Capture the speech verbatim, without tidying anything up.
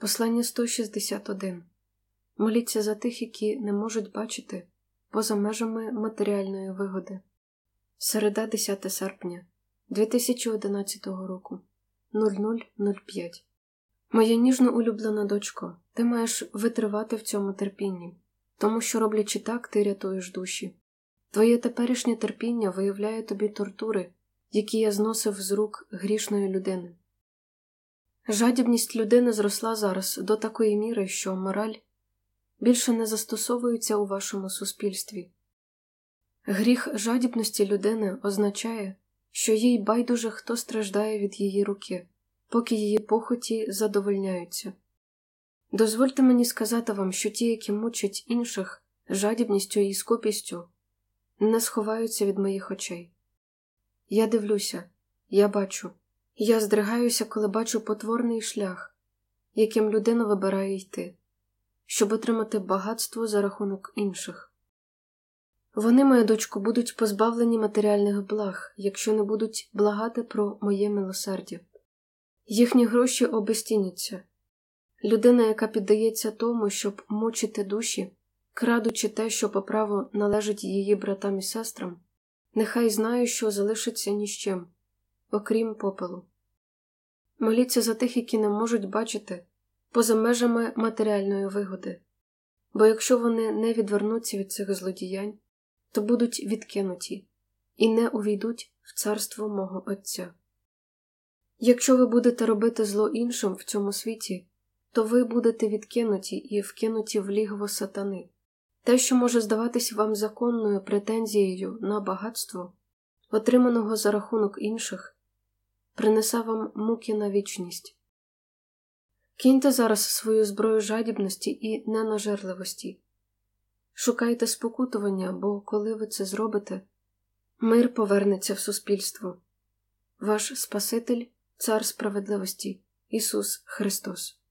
Послання сто шістдесят один. Моліться за тих, які не можуть бачити поза межами матеріальної вигоди. Середа, десяте серпня дві тисячі одинадцятого року. нуль нуль нуль п'ять. Моя ніжно улюблена дочко, ти маєш витривати в цьому терпінні, тому що, роблячи так, ти рятуєш душі. Твоє теперішнє терпіння виявляє тобі тортури, які я зносив з рук грішної людини. Жадібність людини зросла зараз до такої міри, що мораль більше не застосовується у вашому суспільстві. Гріх жадібності людини означає, що їй байдуже хто страждає від її руки, поки її похоті задовольняються. Дозвольте мені сказати вам, що ті, які мучать інших жадібністю і скупістю, не сховаються від моїх очей. Я дивлюся, я бачу. Я здригаюся, коли бачу потворний шлях, яким людина вибирає йти, щоб отримати багатство за рахунок інших. Вони, моя дочко, будуть позбавлені матеріальних благ, якщо не будуть благати про моє милосердя. Їхні гроші обезціняться. Людина, яка піддається тому, щоб мучити душі, крадучи те, що по праву належить її братам і сестрам, нехай знає, що залишиться ні з чим, окрім попелу. Моліться за тих, які не можуть бачити поза межами матеріальної вигоди, бо якщо вони не відвернуться від цих злодіянь, то будуть відкинуті і не увійдуть в царство мого Отця. Якщо ви будете робити зло іншим в цьому світі, то ви будете відкинуті і вкинуті в лігво сатани. Те, що може здаватись вам законною претензією на багатство, отриманого за рахунок інших, принесе вам муки на вічність. Киньте зараз свою зброю жадібності і ненажерливості. Шукайте спокутування, бо коли ви це зробите, мир повернеться в суспільство. Ваш Спаситель, Цар справедливості, Ісус Христос.